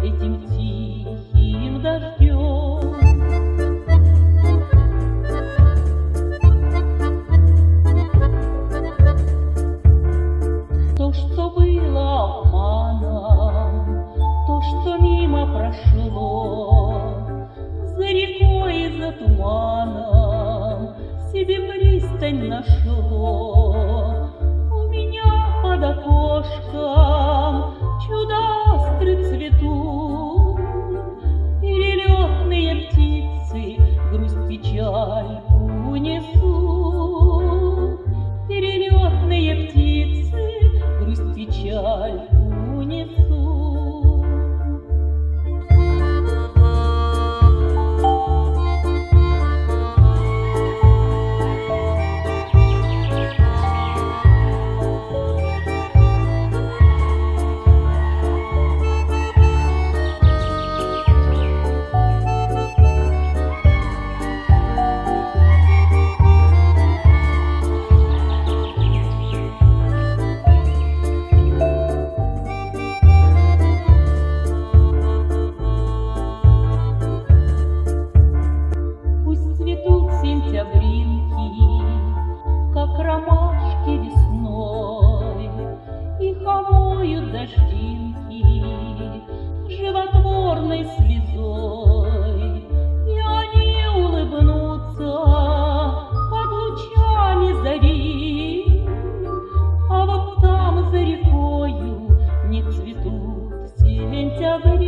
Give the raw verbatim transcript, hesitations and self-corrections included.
этим тихим дождем. То, что было обманом, то, что мимо прошло, за рекой и за туманом себе пристань нашло. У меня под окошком чудо-астры цветут, перелетные птицы грусть, печаль унесут. Перелетные птицы грусть, печаль унесут. Как ромашки весной, их омоют дождинки животворной слезой, и они улыбнутся под лучами зари. А вот там за рекою не цветут сентябри.